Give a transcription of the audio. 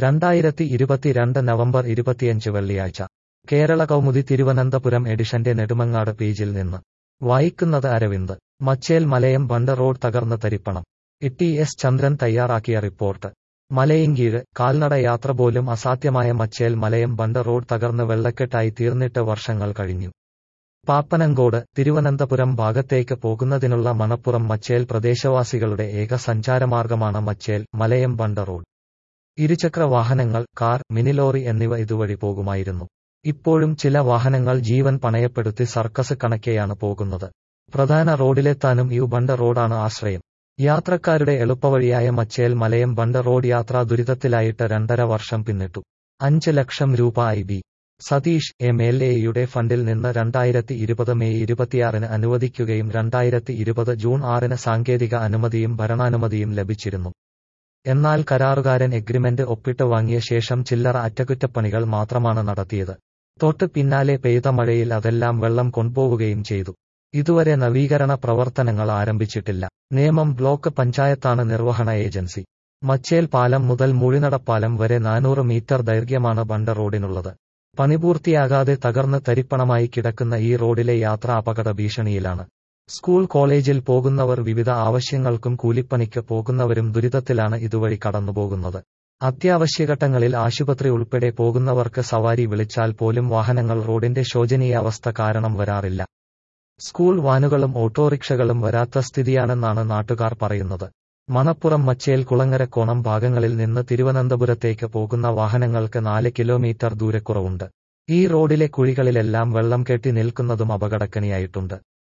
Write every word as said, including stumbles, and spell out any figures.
രണ്ടായിരത്തി ഇരുപത്തിരണ്ട് നവംബർ ഇരുപത്തിയഞ്ച് വെള്ളിയാഴ്ച കേരള കൗമുദി തിരുവനന്തപുരം എഡിഷന്റെ നെടുമങ്ങാട് പേജിൽ നിന്ന് വായിക്കുന്നത് അരവിന്ദ്. മച്ചേൽ മലയം ബണ്ട് റോഡ് തകർന്ന് തരിപ്പണം. ടി എസ് ചന്ദ്രൻ തയ്യാറാക്കിയ റിപ്പോർട്ട്. മലയിൻകീഴ് കാൽനട യാത്ര പോലും അസാധ്യമായ മച്ചേൽ മലയം ബണ്ട് റോഡ് തകർന്ന് വെള്ളക്കെട്ടായി തീർന്നിട്ട് വർഷങ്ങൾ കഴിഞ്ഞു. പാപ്പനംകോട് തിരുവനന്തപുരം ഭാഗത്തേക്ക് പോകുന്നതിനുള്ള മണപ്പുറം മച്ചേൽ പ്രദേശവാസികളുടെ ഏക സഞ്ചാരമാർഗമാണ് മച്ചേൽ മലയം ബണ്ട് റോഡ്. ഇരുചക്ര വാഹനങ്ങൾ, കാർ, മിനിലോറി എന്നിവ ഇതുവഴി പോകുമായിരുന്നു. ഇപ്പോഴും ചില വാഹനങ്ങൾ ജീവൻ പണയപ്പെടുത്തി സർക്കസ് കണക്കെയാണ് പോകുന്നത്. പ്രധാന റോഡിലെത്താനും ഈ ബണ്ട് റോഡാണ് ആശ്രയം. യാത്രക്കാരുടെ എളുപ്പവഴിയായ മച്ചേൽ മലയം ബണ്ട് റോഡ് യാത്രാ ദുരിതത്തിലായിട്ട് രണ്ടര വർഷം പിന്നിട്ടു. അഞ്ച് ലക്ഷം രൂപ I B Satheesh M L എയുടെ ഫണ്ടിൽ നിന്ന് രണ്ടായിരത്തി ഇരുപത് മെയ് ഇരുപത്തിയാറിന് അനുവദിക്കുകയും രണ്ടായിരത്തി ഇരുപത് ജൂൺ ആറിന് സാങ്കേതിക അനുമതിയും ഭരണാനുമതിയും ലഭിച്ചിരുന്നു. എന്നാൽ കരാറുകാരൻ എഗ്രിമെന്റ് ഒപ്പിട്ട് വാങ്ങിയ ശേഷം ചില്ലറ അറ്റകുറ്റപ്പണികൾ മാത്രമാണ് നടത്തിയത്. തൊട്ട് പിന്നാലെ പെയ്ത മഴയിൽ അതെല്ലാം വെള്ളം കൊണ്ടുപോവുകയും ചെയ്തു. ഇതുവരെ നവീകരണ പ്രവർത്തനങ്ങൾ ആരംഭിച്ചിട്ടില്ല. നേമം ബ്ലോക്ക് പഞ്ചായത്താണ് നിർവഹണ ഏജൻസി. മച്ചേൽ പാലം മുതൽ മൂഴിനടപ്പാലം വരെ നാനൂറ് മീറ്റർ ദൈർഘ്യമാണ് ബണ്ട് റോഡിനുള്ളത്. പണിപൂർത്തിയാകാതെ തകർന്ന് തരിപ്പണമായി കിടക്കുന്ന ഈ റോഡിലെ യാത്ര അപകട ഭീഷണിയിലാണ്. സ്കൂൾ കോളേജിൽ പോകുന്നവർ, വിവിധ ആവശ്യങ്ങൾക്കും കൂലിപ്പണിക്ക് പോകുന്നവരും ദുരിതത്തിലാണ് ഇതുവഴി കടന്നുപോകുന്നത്. അത്യാവശ്യഘട്ടങ്ങളിൽ ആശുപത്രി ഉൾപ്പെടെ പോകുന്നവർക്ക് സവാരി വിളിച്ചാൽ പോലും വാഹനങ്ങൾ റോഡിന്റെ ശോചനീയാവസ്ഥ കാരണം വരാറില്ല. സ്കൂൾ വാനുകളും ഓട്ടോറിക്ഷകളും വരാത്ത സ്ഥിതിയാണെന്നാണ് നാട്ടുകാർ പറയുന്നത്. മണപ്പുറം മച്ചേൽ കുളങ്ങരക്കോണം ഭാഗങ്ങളിൽ നിന്ന് തിരുവനന്തപുരത്തേക്ക് പോകുന്ന വാഹനങ്ങൾക്ക് നാല് കിലോമീറ്റർ ദൂരക്കുറവുണ്ട്. ഈ റോഡിലെ കുഴികളിലെല്ലാം വെള്ളം കെട്ടി നിൽക്കുന്നതും അപകടക്കണിയായിട്ടുണ്ട്.